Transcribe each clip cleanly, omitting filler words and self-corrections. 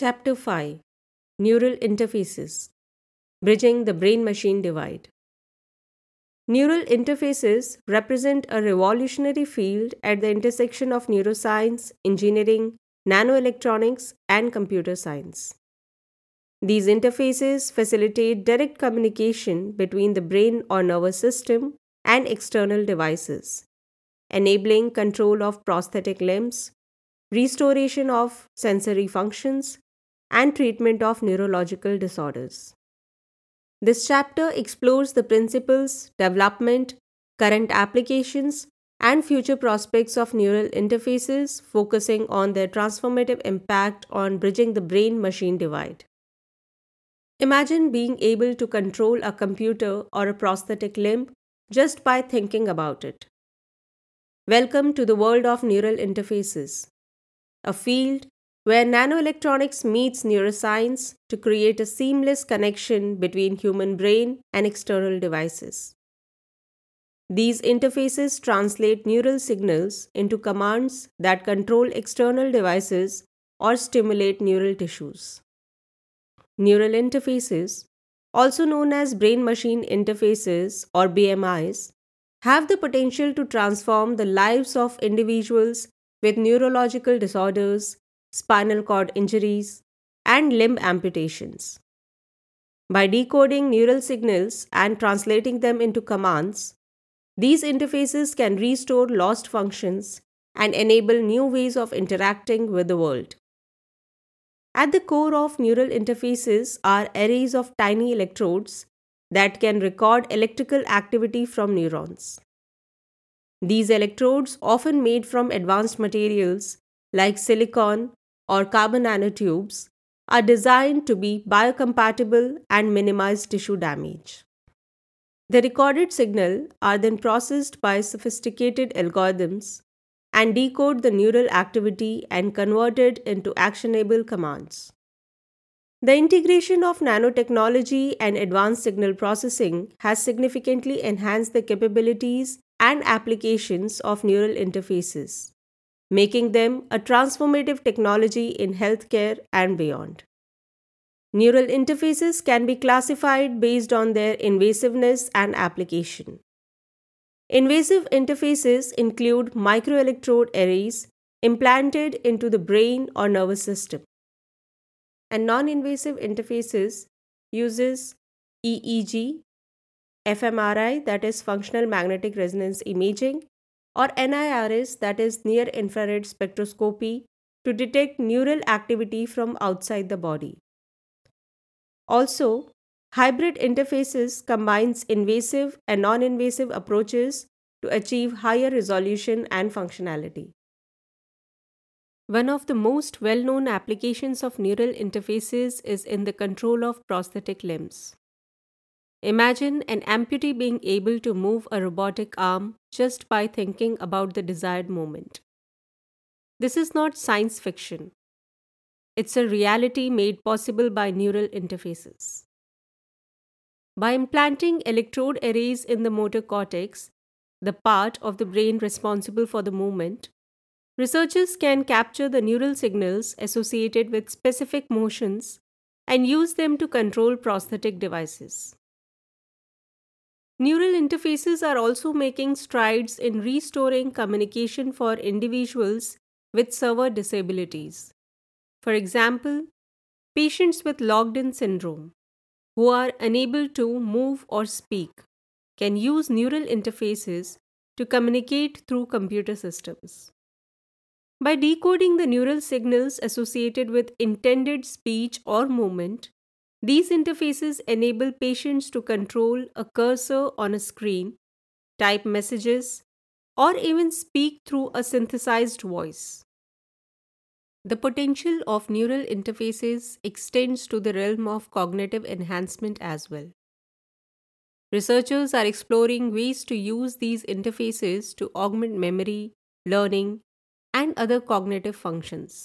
Chapter 5: Neural Interfaces, Bridging the Brain Machine Divide. Neural interfaces represent a revolutionary field at the intersection of neuroscience, engineering, nanoelectronics, and computer science. These interfaces facilitate direct communication between the brain or nervous system and external devices, enabling control of prosthetic limbs, restoration of sensory functions, and treatment of neurological disorders. This chapter explores the principles, development, current applications, and future prospects of neural interfaces, focusing on their transformative impact on bridging the brain machine divide. Imagine being able to control a computer or a prosthetic limb just by thinking about it. Welcome to the world of neural interfaces, a field where nanoelectronics meets neuroscience to create a seamless connection between human brain and external devices. These interfaces translate neural signals into commands that control external devices or stimulate neural tissues. Neural interfaces, also known as brain-machine interfaces or BMIs, have the potential to transform the lives of individuals with neurological disorders, spinal cord injuries, and limb amputations. By decoding neural signals and translating them into commands, these interfaces can restore lost functions and enable new ways of interacting with the world. At the core of neural interfaces are arrays of tiny electrodes that can record electrical activity from neurons. These electrodes, often made from advanced materials like silicon or carbon nanotubes, are designed to be biocompatible and minimize tissue damage. The recorded signal are then processed by sophisticated algorithms and decode the neural activity and converted into actionable commands. The integration of nanotechnology and advanced signal processing has significantly enhanced the capabilities and applications of neural interfaces, making them a transformative technology in healthcare and beyond. Neural interfaces can be classified based on their invasiveness and application. Invasive interfaces include microelectrode arrays implanted into the brain or nervous system. And non-invasive interfaces uses EEG, fMRI, that is functional magnetic resonance imaging, or NIRS, that is near infrared spectroscopy, to detect neural activity from outside the body. Also, hybrid interfaces combines invasive and non-invasive approaches to achieve higher resolution and functionality. One of the most well-known applications of neural interfaces is in the control of prosthetic limbs. Imagine an amputee being able to move a robotic arm just by thinking about the desired movement. This is not science fiction. It's a reality made possible by neural interfaces. By implanting electrode arrays in the motor cortex, the part of the brain responsible for the movement, researchers can capture the neural signals associated with specific motions and use them to control prosthetic devices. Neural interfaces are also making strides in restoring communication for individuals with severe disabilities. For example, patients with locked-in syndrome, who are unable to move or speak, can use neural interfaces to communicate through computer systems. By decoding the neural signals associated with intended speech or movement, these interfaces enable patients to control a cursor on a screen, type messages, or even speak through a synthesized voice. The potential of neural interfaces extends to the realm of cognitive enhancement as well. Researchers are exploring ways to use these interfaces to augment memory, learning, and other cognitive functions.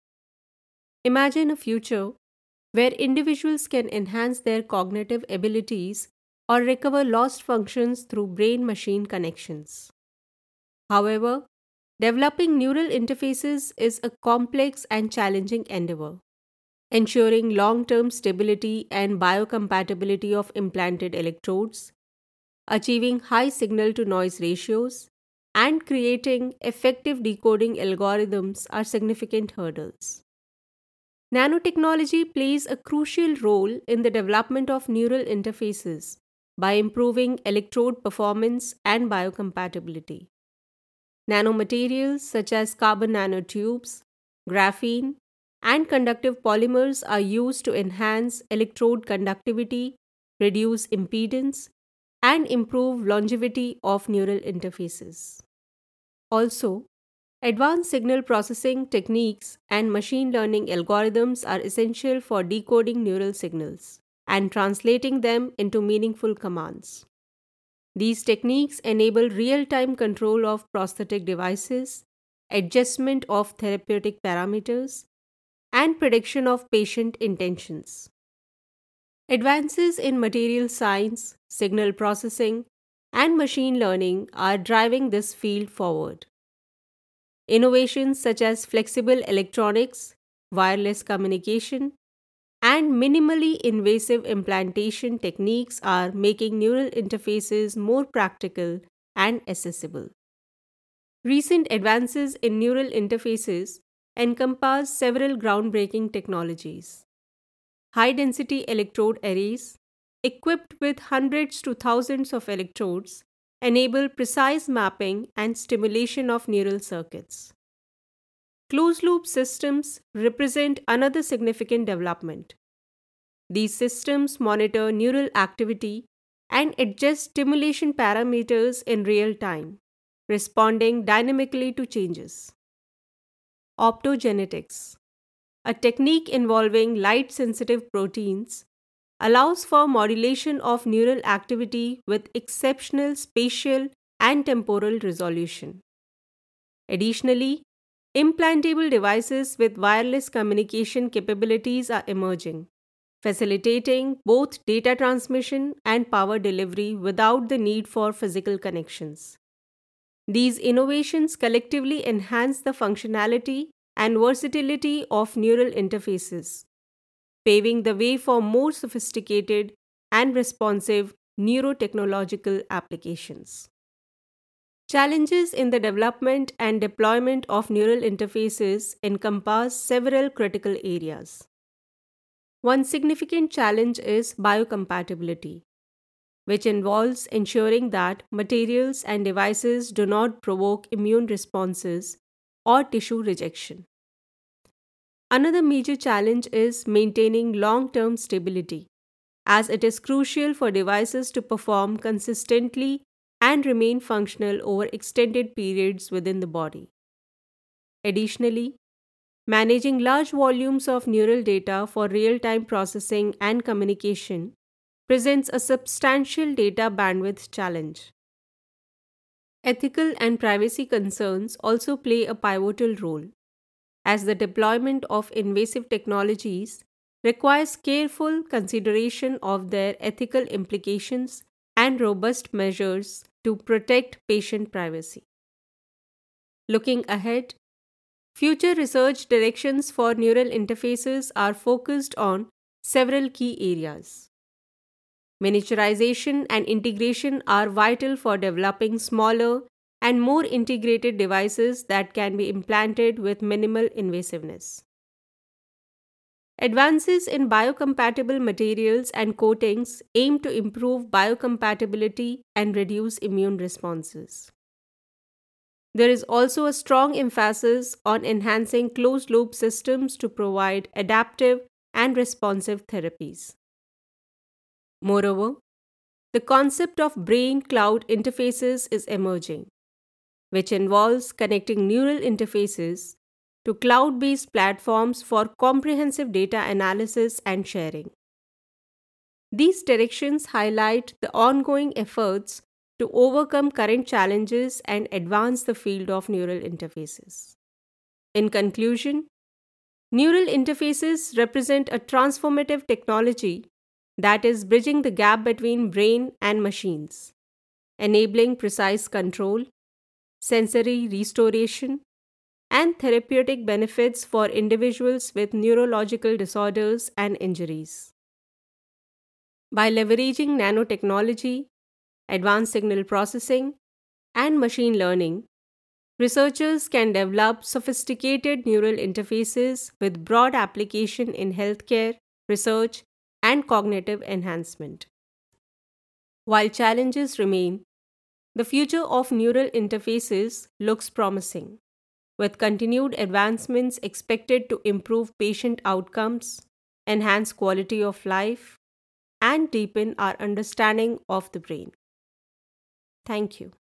Imagine a future where individuals can enhance their cognitive abilities or recover lost functions through brain-machine connections. However, developing neural interfaces is a complex and challenging endeavor. ensuring long-term stability and biocompatibility of implanted electrodes, achieving high signal-to-noise ratios, and creating effective decoding algorithms are significant hurdles. Nanotechnology plays a crucial role in the development of neural interfaces by improving electrode performance and biocompatibility. Nanomaterials such as carbon nanotubes, graphene, and conductive polymers are used to enhance electrode conductivity, reduce impedance, and improve longevity of neural interfaces. Also, advanced signal processing techniques and machine learning algorithms are essential for decoding neural signals and translating them into meaningful commands. These techniques enable real-time control of prosthetic devices, adjustment of therapeutic parameters, and prediction of patient intentions. Advances in material science, signal processing, and machine learning are driving this field forward. Innovations such as flexible electronics, wireless communication, and minimally invasive implantation techniques are making neural interfaces more practical and accessible. Recent advances in neural interfaces encompass several groundbreaking technologies. High-density electrode arrays, equipped with hundreds to thousands of electrodes, enable precise mapping and stimulation of neural circuits. Closed-loop systems represent another significant development. These systems monitor neural activity and adjust stimulation parameters in real time, responding dynamically to changes. Optogenetics, a technique involving light-sensitive proteins, allows for modulation of neural activity with exceptional spatial and temporal resolution. Additionally, implantable devices with wireless communication capabilities are emerging, facilitating both data transmission and power delivery without the need for physical connections. These innovations collectively enhance the functionality and versatility of neural interfaces, paving the way for more sophisticated and responsive neurotechnological applications. Challenges in the development and deployment of neural interfaces encompass several critical areas. One significant challenge is biocompatibility, which involves ensuring that materials and devices do not provoke immune responses or tissue rejection. Another major challenge is maintaining long-term stability, as it is crucial for devices to perform consistently and remain functional over extended periods within the body. Additionally, managing large volumes of neural data for real-time processing and communication presents a substantial data bandwidth challenge. Ethical and privacy concerns also play a pivotal role, as the deployment of invasive technologies requires careful consideration of their ethical implications and robust measures to protect patient privacy. Looking ahead, future research directions for neural interfaces are focused on several key areas. Miniaturization and integration are vital for developing smaller and more integrated devices that can be implanted with minimal invasiveness. Advances in biocompatible materials and coatings aim to improve biocompatibility and reduce immune responses. There is also a strong emphasis on enhancing closed-loop systems to provide adaptive and responsive therapies. Moreover, the concept of brain-cloud interfaces is emerging, which involves connecting neural interfaces to cloud-based platforms for comprehensive data analysis and sharing. These directions highlight the ongoing efforts to overcome current challenges and advance the field of neural interfaces. In conclusion, neural interfaces represent a transformative technology that is bridging the gap between brain and machines, enabling precise control, sensory restoration, and therapeutic benefits for individuals with neurological disorders and injuries. By leveraging nanotechnology, advanced signal processing, and machine learning, researchers can develop sophisticated neural interfaces with broad application in healthcare, research, and cognitive enhancement. While challenges remain, the future of neural interfaces looks promising, with continued advancements expected to improve patient outcomes, enhance quality of life, and deepen our understanding of the brain. Thank you.